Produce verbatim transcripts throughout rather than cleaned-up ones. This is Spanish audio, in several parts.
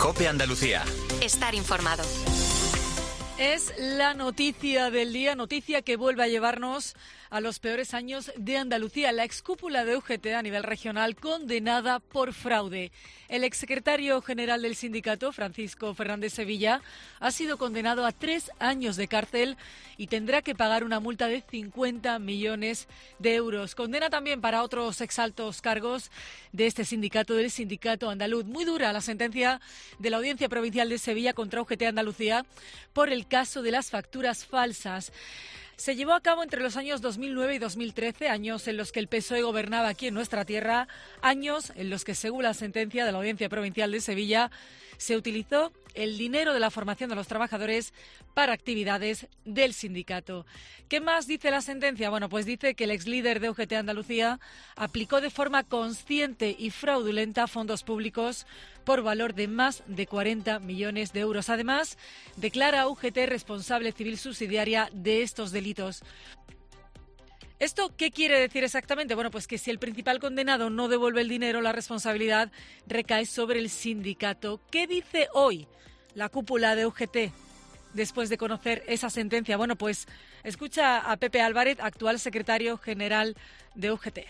COPE Andalucía. Estar informado. Es la noticia del día, noticia que vuelve a llevarnos a los peores años de Andalucía. La excúpula de U G T a nivel regional condenada por fraude. El exsecretario general del sindicato, Francisco Fernández Sevilla, ha sido condenado a tres años de cárcel y tendrá que pagar una multa de cincuenta millones de euros. Condena también para otros exaltos cargos de este sindicato, del sindicato andaluz. Muy dura la sentencia de la Audiencia Provincial de Sevilla contra U G T Andalucía por el caso de las facturas falsas. Se llevó a cabo entre los años dos mil nueve y dos mil trece, años en los que el P S O E gobernaba aquí en nuestra tierra, años en los que, según la sentencia de la Audiencia Provincial de Sevilla, se utilizó el dinero de la formación de los trabajadores para actividades del sindicato. ¿Qué más dice la sentencia? Bueno, pues dice que el exlíder de U G T Andalucía aplicó de forma consciente y fraudulenta fondos públicos por valor de más de cuarenta millones de euros. Además, declara a U G T responsable civil subsidiaria de estos delitos. ¿Esto qué quiere decir exactamente? Bueno, pues que si el principal condenado no devuelve el dinero, la responsabilidad recae sobre el sindicato. ¿Qué dice hoy la cúpula de U G T después de conocer esa sentencia? Bueno, pues escucha a Pepe Álvarez, actual secretario general de U G T.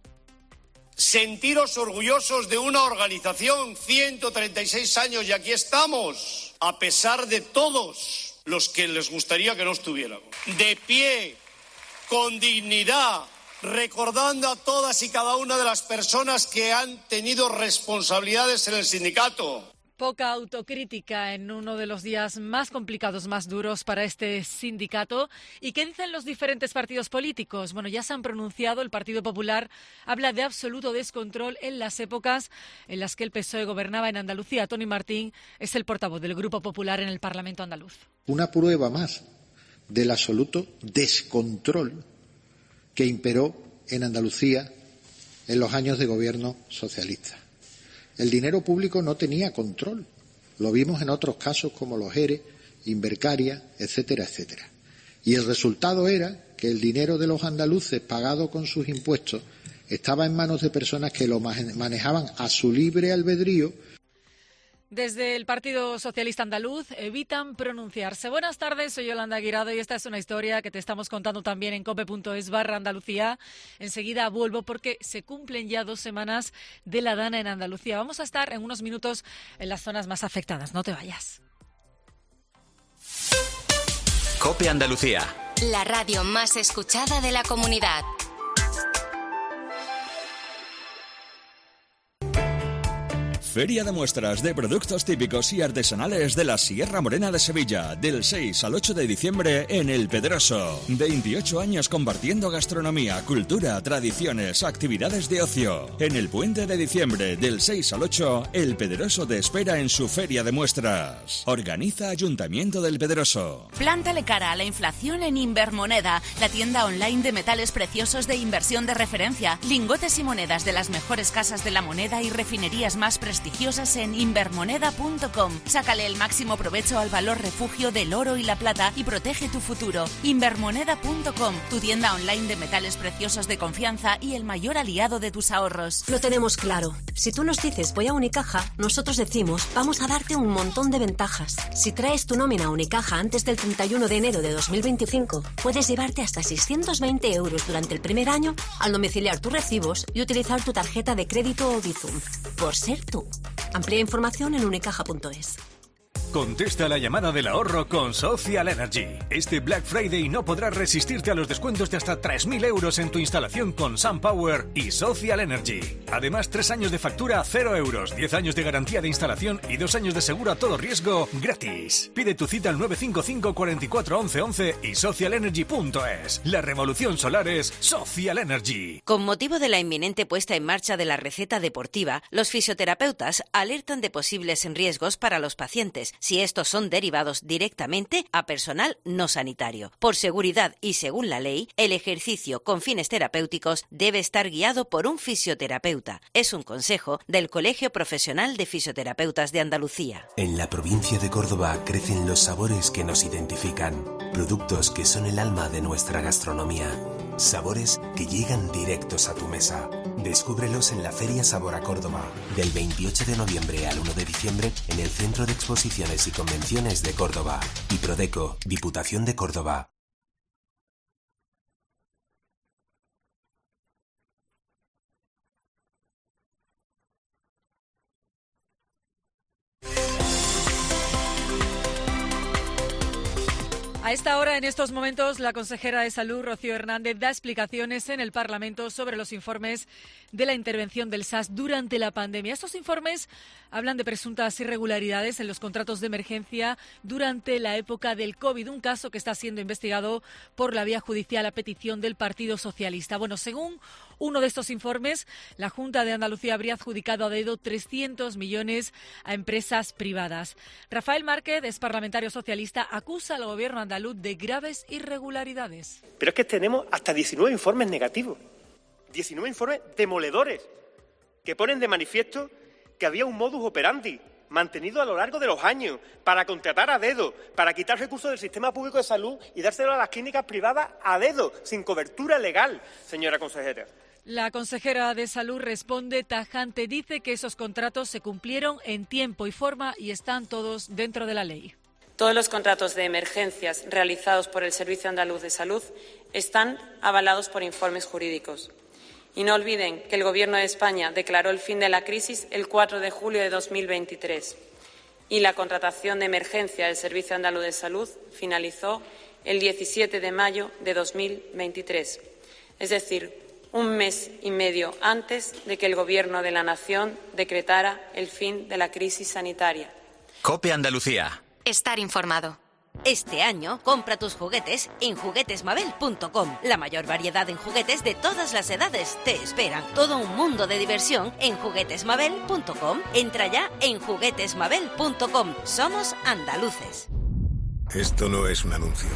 Sentiros orgullosos de una organización, ciento treinta y seis años, y aquí estamos, a pesar de todos los que les gustaría que no estuviéramos. De pie, con dignidad, recordando a todas y cada una de las personas que han tenido responsabilidades en el sindicato. Poca autocrítica en uno de los días más complicados, más duros para este sindicato. ¿Y qué dicen los diferentes partidos políticos? Bueno, ya se han pronunciado. El Partido Popular habla de absoluto descontrol en las épocas en las que el P S O E gobernaba en Andalucía. Tony Martín es el portavoz del Grupo Popular en el Parlamento andaluz. Una prueba más del absoluto descontrol que imperó en Andalucía en los años de gobierno socialista. El dinero público no tenía control. Lo vimos en otros casos como los ERE, Invercaria, etcétera, etcétera. Y el resultado era que el dinero de los andaluces pagado con sus impuestos estaba en manos de personas que lo manejaban a su libre albedrío. Desde el Partido Socialista Andaluz evitan pronunciarse. Buenas tardes, soy Yolanda Guirado y esta es una historia que te estamos contando también en cope.es barra Andalucía. Enseguida vuelvo porque se cumplen ya dos semanas de la Dana en Andalucía. Vamos a estar en unos minutos en las zonas más afectadas. No te vayas. COPE Andalucía. La radio más escuchada de la comunidad. Feria de muestras de productos típicos y artesanales de la Sierra Morena de Sevilla, del seis al ocho de diciembre en El Pedroso. veintiocho años compartiendo gastronomía, cultura, tradiciones, actividades de ocio. En el puente de diciembre, del seis al ocho, El Pedroso te espera en su Feria de muestras. Organiza Ayuntamiento del Pedroso. Plántale cara a la inflación en Invermoneda, la tienda online de metales preciosos de inversión de referencia. Lingotes y monedas de las mejores casas de la moneda y refinerías más prestigiosas en invermoneda punto com. Sácale el máximo provecho al valor refugio del oro y la plata y protege tu futuro. invermoneda punto com, tu tienda online de metales preciosos de confianza y el mayor aliado de tus ahorros. Lo tenemos claro. Si tú nos dices voy a Unicaja, nosotros decimos vamos a darte un montón de ventajas. Si traes tu nómina a Unicaja antes del treinta y uno de enero de dos mil veinticinco, puedes llevarte hasta seiscientos veinte euros durante el primer año al domiciliar tus recibos y utilizar tu tarjeta de crédito o Bizum. Por ser tú. Amplía información en unicaja punto es. Contesta la llamada del ahorro con Social Energy. Este Black Friday no podrás resistirte a los descuentos de hasta tres mil euros en tu instalación con SunPower y Social Energy. Además, tres años de factura a cero euros, diez años de garantía de instalación y dos años de seguro a todo riesgo gratis. Pide tu cita al nueve cinco cinco, cuatro cuatro, once, once y social energy punto es. La revolución solar es Social Energy. Con motivo de la inminente puesta en marcha de la receta deportiva, los fisioterapeutas alertan de posibles riesgos para los pacientes si estos son derivados directamente a personal no sanitario. Por seguridad y según la ley, el ejercicio con fines terapéuticos debe estar guiado por un fisioterapeuta. Es un consejo del Colegio Profesional de Fisioterapeutas de Andalucía. En la provincia de Córdoba crecen los sabores que nos identifican, productos que son el alma de nuestra gastronomía. Sabores que llegan directos a tu mesa. Descúbrelos en la Feria Sabor a Córdoba, del veintiocho de noviembre al uno de diciembre en el Centro de Exposiciones y Convenciones de Córdoba. Y Prodeco, Diputación de Córdoba. A esta hora, en estos momentos, la consejera de Salud, Rocío Hernández, da explicaciones en el Parlamento sobre los informes de la intervención del S A S durante la pandemia. Estos informes hablan de presuntas irregularidades en los contratos de emergencia durante la época del COVID, un caso que está siendo investigado por la vía judicial a petición del Partido Socialista. Bueno, según uno de estos informes, la Junta de Andalucía habría adjudicado a dedo trescientos millones a empresas privadas. Rafael Márquez, es parlamentario socialista, acusa al Gobierno andaluz de graves irregularidades. Pero es que tenemos hasta diecinueve informes negativos, diecinueve informes demoledores, que ponen de manifiesto que había un modus operandi mantenido a lo largo de los años para contratar a dedo, para quitar recursos del sistema público de salud y dárselo a las clínicas privadas a dedo, sin cobertura legal, señora consejera. La consejera de Salud responde tajante, dice que esos contratos se cumplieron en tiempo y forma y están todos dentro de la ley. Todos los contratos de emergencias realizados por el Servicio Andaluz de Salud están avalados por informes jurídicos. Y no olviden que el Gobierno de España declaró el fin de la crisis el cuatro de julio de dos mil veintitrés y la contratación de emergencia del Servicio Andaluz de Salud finalizó el diecisiete de mayo de dos mil veintitrés, es decir, un mes y medio antes de que el Gobierno de la Nación decretara el fin de la crisis sanitaria. COPE Andalucía. Estar informado. Este año, compra tus juguetes en juguetes mabel punto com. La mayor variedad en juguetes de todas las edades te esperan. Todo un mundo de diversión en juguetes mabel punto com. Entra ya en juguetes mabel punto com. Somos andaluces. Esto no es un anuncio.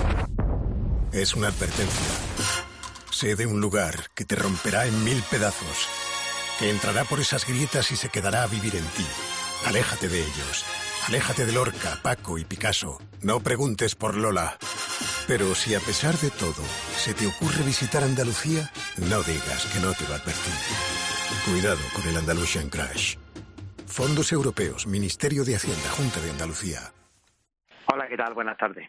Es una advertencia. Sé de un lugar que te romperá en mil pedazos, que entrará por esas grietas y se quedará a vivir en ti. Aléjate de ellos. Aléjate de Lorca, Paco y Picasso. No preguntes por Lola. Pero si a pesar de todo se te ocurre visitar Andalucía, no digas que no te lo advertí. Cuidado con el Andalusian Crash. Fondos Europeos, Ministerio de Hacienda, Junta de Andalucía. Hola, ¿qué tal? Buenas tardes.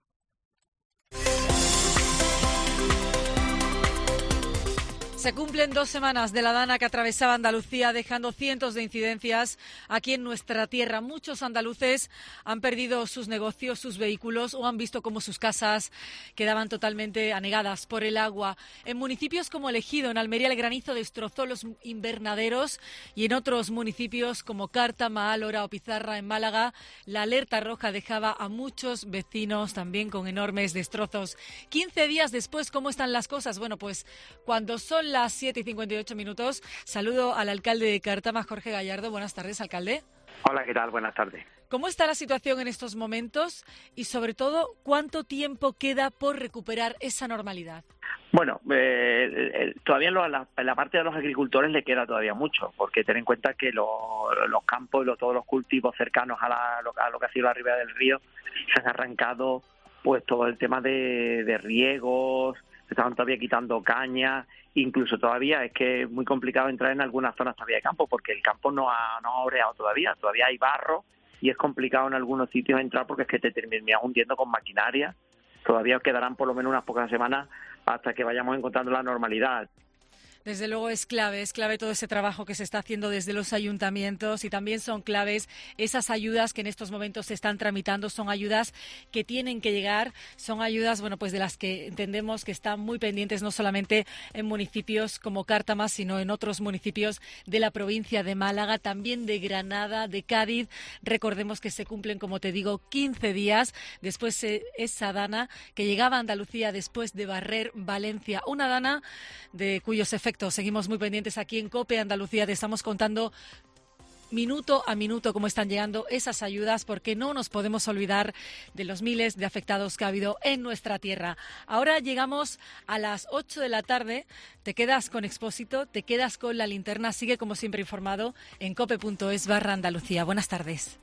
Se cumplen dos semanas de la dana que atravesaba Andalucía, dejando cientos de incidencias aquí en nuestra tierra. Muchos andaluces han perdido sus negocios, sus vehículos o han visto cómo sus casas quedaban totalmente anegadas por el agua. En municipios como El Ejido, en Almería, el granizo destrozó los invernaderos y en otros municipios como Carta, Mahálora o Pizarra, en Málaga, la alerta roja dejaba a muchos vecinos también con enormes destrozos. quince días después, ¿cómo están las cosas? Bueno, pues cuando son las siete y cincuenta y ocho minutos, saludo al alcalde de Cártama, Jorge Gallardo. Buenas tardes, alcalde. Hola, ¿qué tal? Buenas tardes. ¿Cómo está la situación en estos momentos y, sobre todo, cuánto tiempo queda por recuperar esa normalidad? Bueno, eh, eh, todavía en, lo, la, en la parte de los agricultores le queda todavía mucho, porque ten en cuenta que lo, los campos y lo, todos los cultivos cercanos a, la, a lo que ha sido la ribera del río se han arrancado, pues todo el tema de, de riegos, se estaban todavía quitando caña. Incluso todavía es que es muy complicado entrar en algunas zonas todavía de campo porque el campo no ha, no ha oreado todavía, todavía hay barro y es complicado en algunos sitios entrar porque es que te terminas hundiendo con maquinaria. Todavía quedarán por lo menos unas pocas semanas hasta que vayamos encontrando la normalidad. Desde luego es clave, es clave todo ese trabajo que se está haciendo desde los ayuntamientos y también son claves esas ayudas que en estos momentos se están tramitando, son ayudas que tienen que llegar, son ayudas, bueno, pues de las que entendemos que están muy pendientes no solamente en municipios como Cártama, sino en otros municipios de la provincia de Málaga, también de Granada, de Cádiz. Recordemos que se cumplen, como te digo, quince días después de esa dana que llegaba a Andalucía después de barrer Valencia, una dana de cuyos efectos seguimos muy pendientes aquí en COPE Andalucía. Te estamos contando minuto a minuto cómo están llegando esas ayudas, porque no nos podemos olvidar de los miles de afectados que ha habido en nuestra tierra. Ahora llegamos a las ocho de la tarde. Te quedas con Expósito, te quedas con La Linterna. Sigue como siempre informado en cope punto es barra Andalucía. Buenas tardes.